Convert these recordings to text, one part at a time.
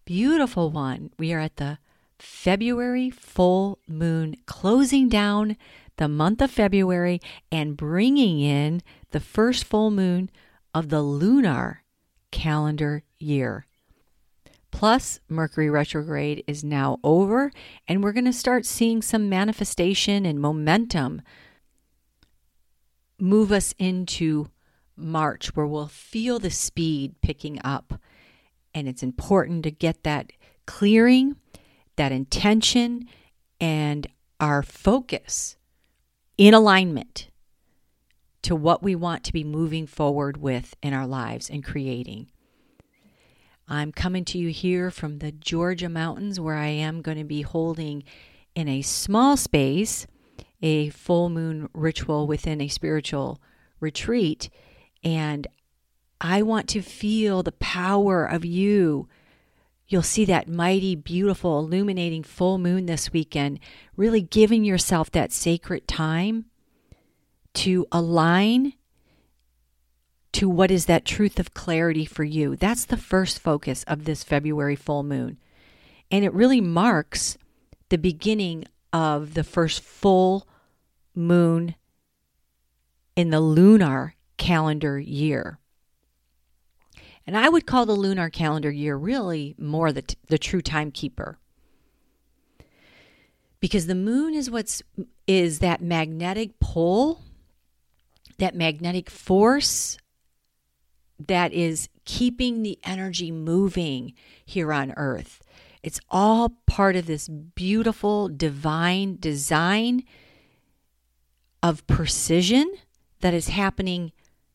beautiful one. We are at the February full moon, closing down the month of February and bringing in the first full moon of the lunar calendar year. Plus, Mercury retrograde is now over, and we're going to start seeing some manifestation and momentum move us into March, where we'll feel the speed picking up. And it's important to get that clearing, that intention, and our focus in alignment to what we want to be moving forward with in our lives and creating. I'm coming to you here from the Georgia mountains, where I am going to be holding in a small space a full moon ritual within a spiritual retreat. And I want to feel the power of you. You'll see that mighty, beautiful, illuminating full moon this weekend, really giving yourself that sacred time to align to what is that truth of clarity for you. That's the first focus of this February full moon. And it really marks the beginning of the first full moon in the lunar calendar year. And I would call the lunar calendar year really more the true timekeeper. Because the moon is that magnetic pull, that magnetic force that is keeping the energy moving here on Earth. It's all part of this beautiful divine design of precision that is happening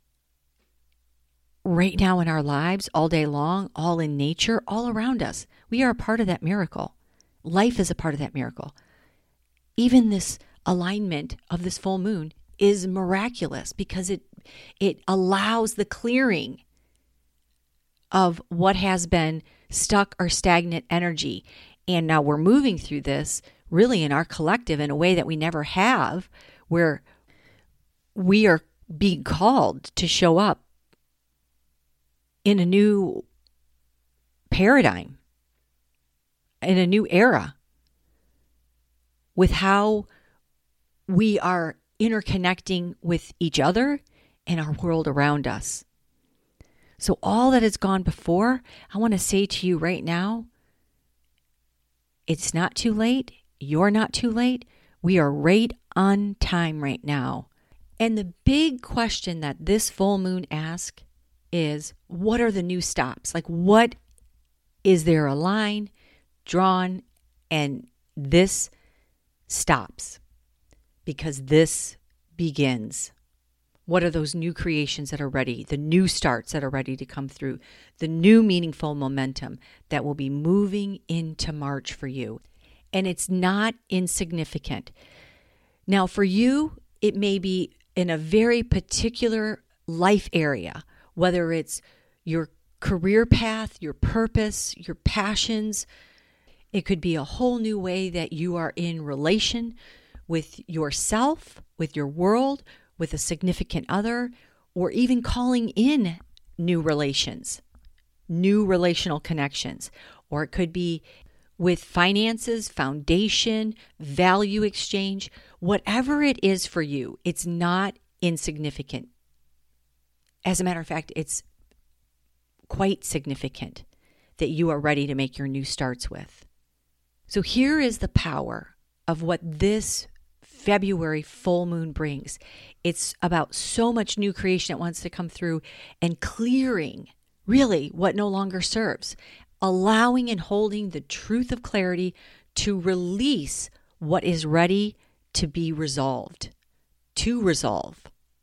right now in our lives, all day long, all in nature, all around us. We are a part of that miracle. Life is a part of that miracle. Even this alignment of this full moon is miraculous because it allows the clearing of what has been stuck or stagnant energy. And now we're moving through this really in our collective in a way that we never have, where we are being called to show up in a new paradigm, in a new era, with how we are interconnecting with each other and our world around us. So all that has gone before, I want to say to you right now, it's not too late. You're not too late. We are right on time right now. And the big question that this full moon asks is, what are the new stops? Like, what is there a line drawn and this stops because this begins? What are those new creations that are ready, the new starts that are ready to come through, the new meaningful momentum that will be moving into March for you? And it's not insignificant. Now, for you, it may be in a very particular life area, whether it's your career path, your purpose, your passions. It could be a whole new way that you are in relation with yourself, with your world, with a significant other, or even calling in new relations, new relational connections. Or it could be with finances, foundation, value exchange, whatever it is for you, it's not insignificant. As a matter of fact, it's quite significant that you are ready to make your new starts with. So here is the power of what this February full moon brings. It's about so much new creation that wants to come through and clearing really what no longer serves, allowing and holding the truth of clarity to release what is ready to be resolved, to resolve.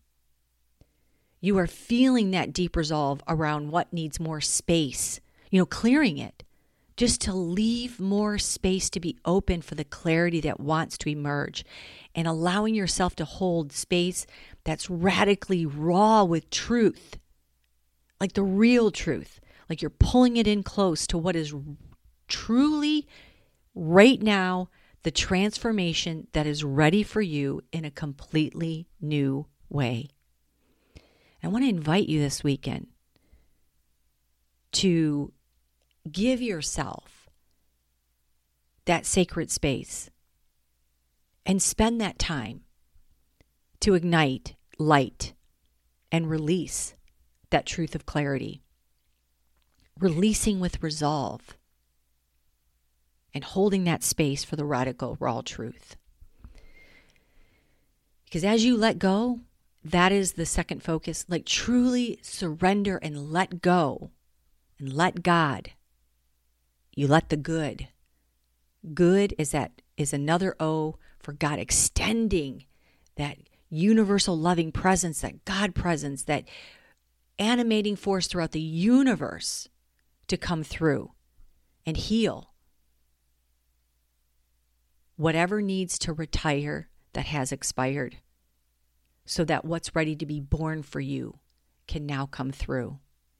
You are feeling that deep resolve around what needs more space, clearing it, just to leave more space to be open for the clarity that wants to emerge, and allowing yourself to hold space that's radically raw with truth, like the real truth, like you're pulling it in close to what is truly right now the transformation that is ready for you in a completely new way. I want to invite you this weekend to give yourself that sacred space and spend that time to ignite light and release that truth of clarity. Releasing with resolve and holding that space for the radical raw truth. Because as you let go, that is the second focus. Like truly surrender and let go and let God. You let the good. Good is another O for God, extending that universal loving presence, that God presence, that animating force throughout the universe to come through and heal whatever needs to retire that has expired, so that what's ready to be born for you can now come through.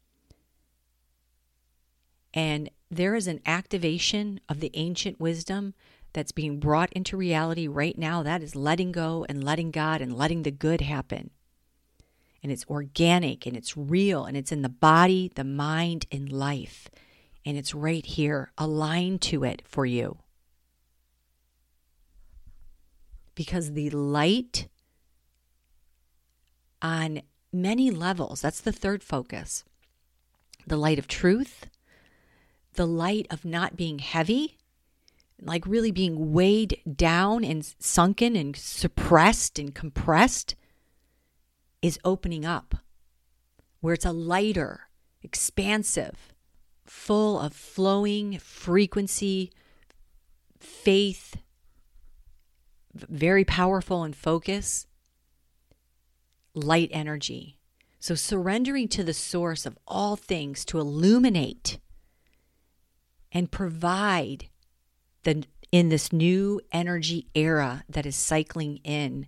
And there is an activation of the ancient wisdom that's being brought into reality right now. That is letting go and letting God and letting the good happen. And it's organic and it's real and it's in the body, the mind, and life. And it's right here, aligned to it for you. Because the light on many levels, that's the third focus. The light of truth, the light of not being heavy, like really being weighed down and sunken and suppressed and compressed, is opening up, where it's a lighter, expansive, full of flowing frequency, faith, very powerful in focus, light energy. So surrendering to the source of all things to illuminate and provide in this new energy era that is cycling in,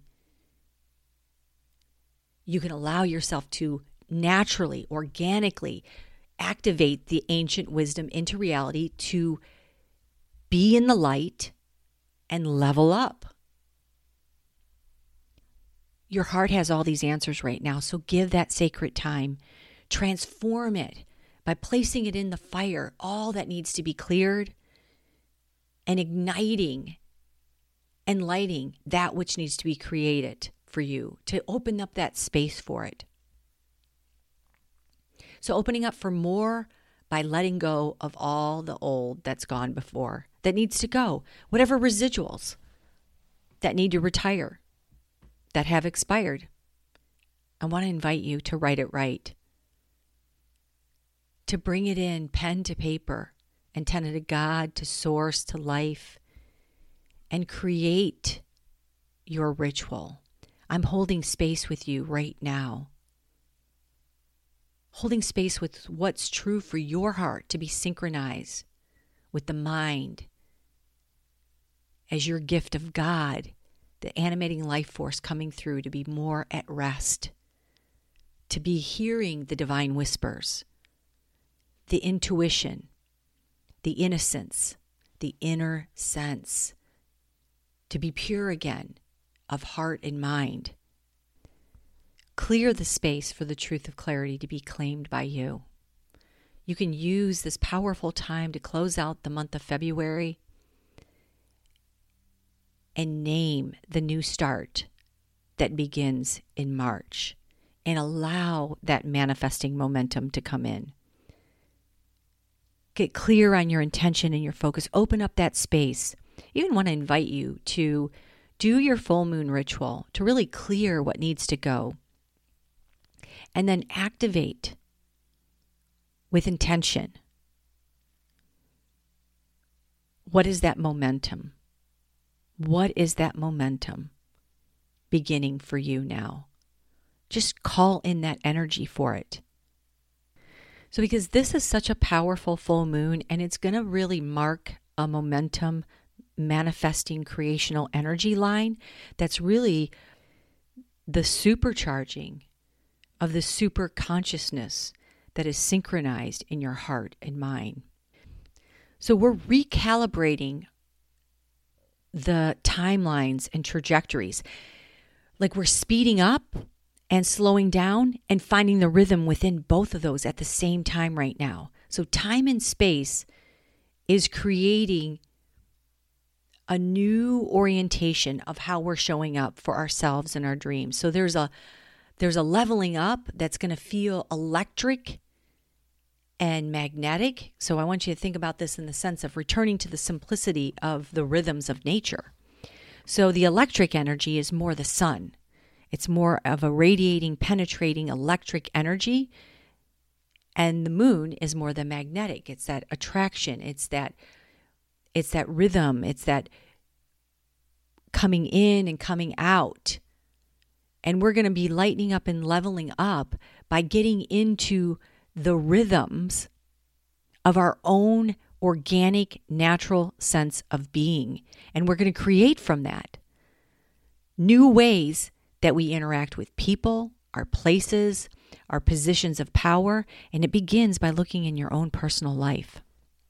you can allow yourself to naturally, organically activate the ancient wisdom into reality to be in the light and level up. Your heart has all these answers right now, so give that sacred time. Transform it by placing it in the fire, all that needs to be cleared, and igniting and lighting that which needs to be created for you, to open up that space for it. So opening up for more by letting go of all the old that's gone before, that needs to go, whatever residuals that need to retire, that have expired. I want to invite you to write it right, to bring it in pen to paper, antenna to God, to source, to life, and create your ritual. I'm holding space with you right now. Holding space with what's true for your heart to be synchronized with the mind as your gift of God, the animating life force coming through to be more at rest, to be hearing the divine whispers, the intuition, the innocence, the inner sense, to be pure again of heart and mind. Clear the space for the truth of clarity to be claimed by you. You can use this powerful time to close out the month of February and name the new start that begins in March, and allow that manifesting momentum to come in. Get clear on your intention and your focus. Open up that space. I even want to invite you to do your full moon ritual to really clear what needs to go. And then activate with intention. What is that momentum? What is that momentum beginning for you now? Just call in that energy for it. So because this is such a powerful full moon, and it's going to really mark a momentum manifesting creational energy line that's really the supercharging of the super consciousness that is synchronized in your heart and mind. So we're recalibrating the timelines and trajectories. Like we're speeding up and slowing down and finding the rhythm within both of those at the same time right now. So time and space is creating a new orientation of how we're showing up for ourselves and our dreams. So there's a leveling up that's going to feel electric and magnetic. So I want you to think about this in the sense of returning to the simplicity of the rhythms of nature. So the electric energy is more the sun. It's more of a radiating, penetrating electric energy. And the moon is more the magnetic. It's that attraction. It's that rhythm. It's that coming in and coming out. And we're going to be lightening up and leveling up by getting into the rhythms of our own organic, natural sense of being. And we're going to create from that new ways that we interact with people, our places, our positions of power. And it begins by looking in your own personal life.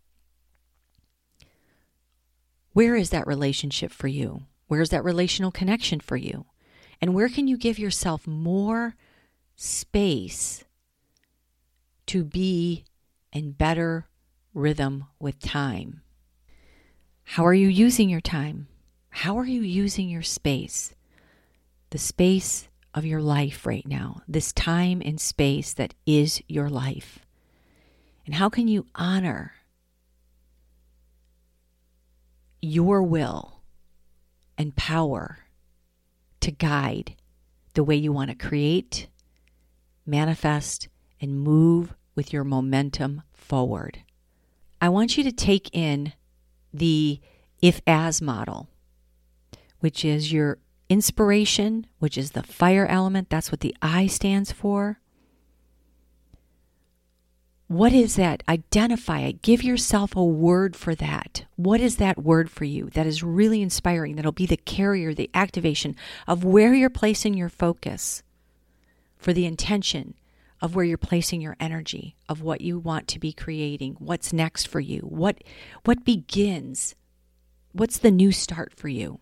Where is that relationship for you? Where is that relational connection for you? And where can you give yourself more space to be in better rhythm with time? How are you using your time? How are you using your space? The space of your life right now, this time and space that is your life. And how can you honor your will and power to guide the way you want to create, manifest, and move with your momentum forward? I want you to take in the if-as model, which is your inspiration, which is the fire element. That's what the I stands for. What is that? Identify it. Give yourself a word for that. What is that word for you that is really inspiring? That'll be the carrier, the activation of where you're placing your focus, for the intention of where you're placing your energy, of what you want to be creating, what's next for you, what begins, what's the new start for you.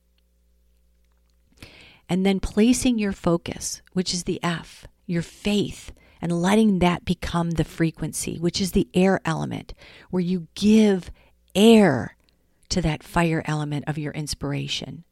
And then placing your focus, which is the F, your faith, and letting that become the frequency, which is the air element, where you give air to that fire element of your inspiration.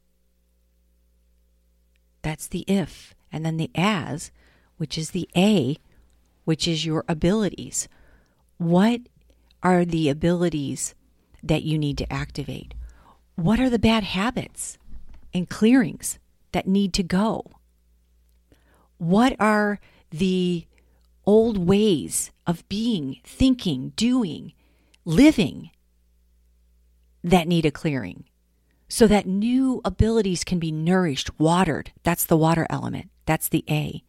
That's the if. And then the as, which is the A, which is your abilities. What are the abilities that you need to activate? What are the bad habits and clearings that need to go? What are the old ways of being, thinking, doing, living that need a clearing so that new abilities can be nourished, watered? That's the water element. That's the A.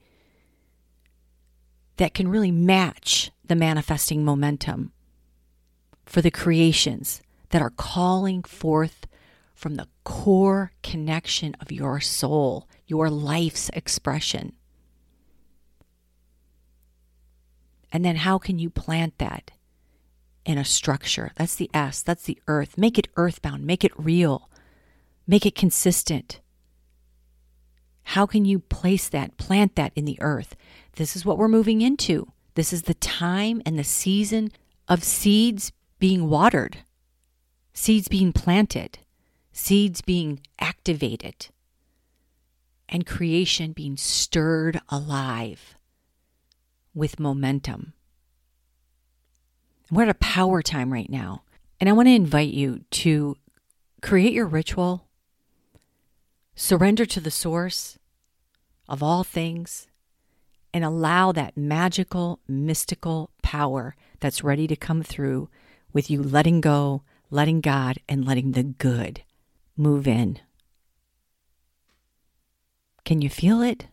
That can really match the manifesting momentum for the creations that are calling forth from the core connection of your soul, your life's expression. And then how can you plant that in a structure? That's the S, that's the earth. Make it earthbound, make it real, make it consistent. How can you place that, plant that in the earth? This is what we're moving into. This is the time and the season of seeds being watered, seeds being planted, seeds being activated, and creation being stirred alive with momentum. We're at a power time right now. And I want to invite you to create your ritual, surrender to the source of all things, and allow that magical, mystical power that's ready to come through with you letting go, letting God, and letting the good move in. Can you feel it?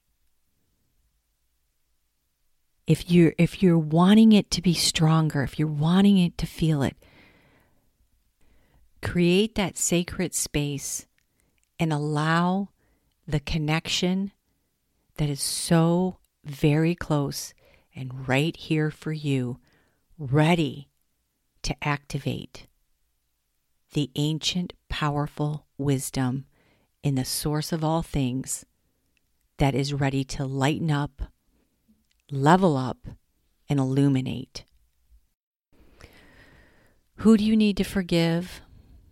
If you're wanting it to be stronger, if you're wanting it to feel it, create that sacred space and allow the connection that is so very close and right here for you, ready to activate the ancient, powerful wisdom in the source of all things that is ready to lighten up, level up, and illuminate Who do you need to forgive?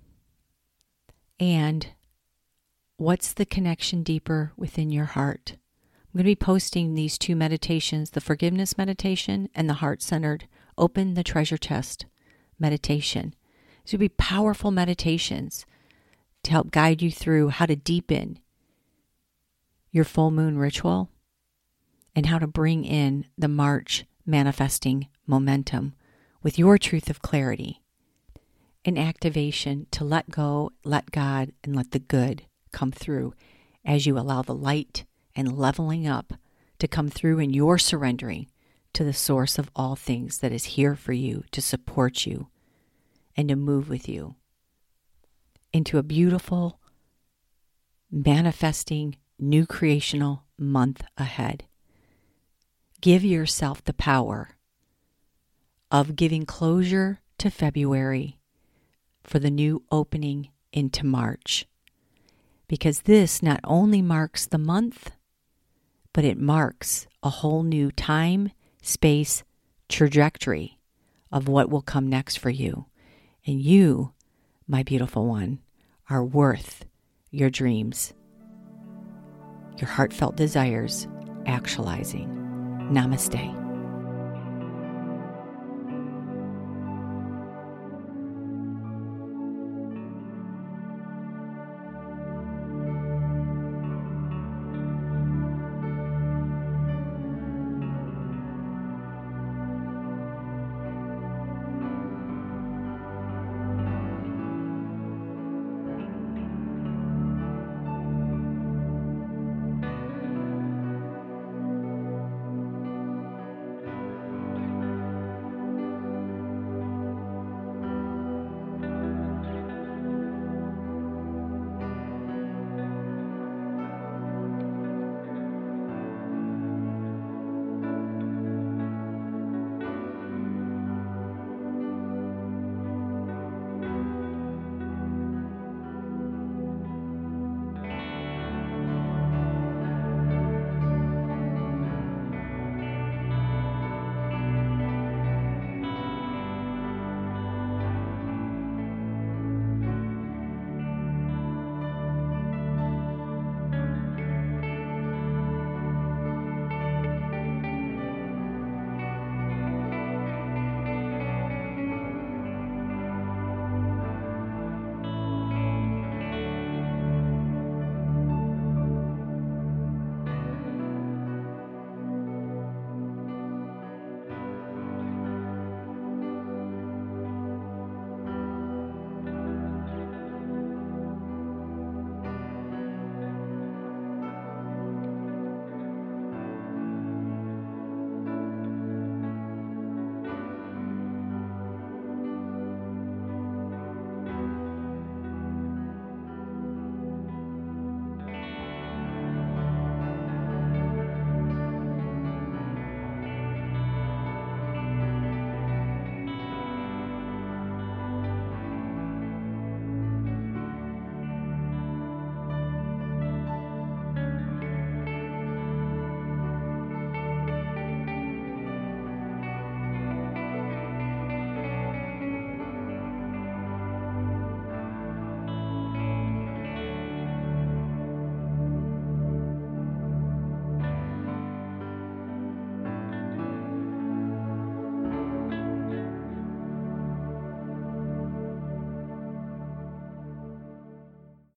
And what's the connection deeper within your heart? I'm going to be posting these 2 meditations, the forgiveness meditation and the heart-centered open the treasure chest meditation. These would be powerful meditations to help guide you through how to deepen your full moon ritual and how to bring in the March manifesting momentum with your truth of clarity. An activation to let go, let God, and let the good come through as you allow the light and leveling up to come through in your surrendering to the source of all things that is here for you to support you and to move with you into a beautiful, manifesting, new creational month ahead. Give yourself the power of giving closure to February for the new opening into March. Because this not only marks the month, but it marks a whole new time, space, trajectory of what will come next for you. And you, my beautiful one, are worth your dreams, your heartfelt desires actualizing. Namaste.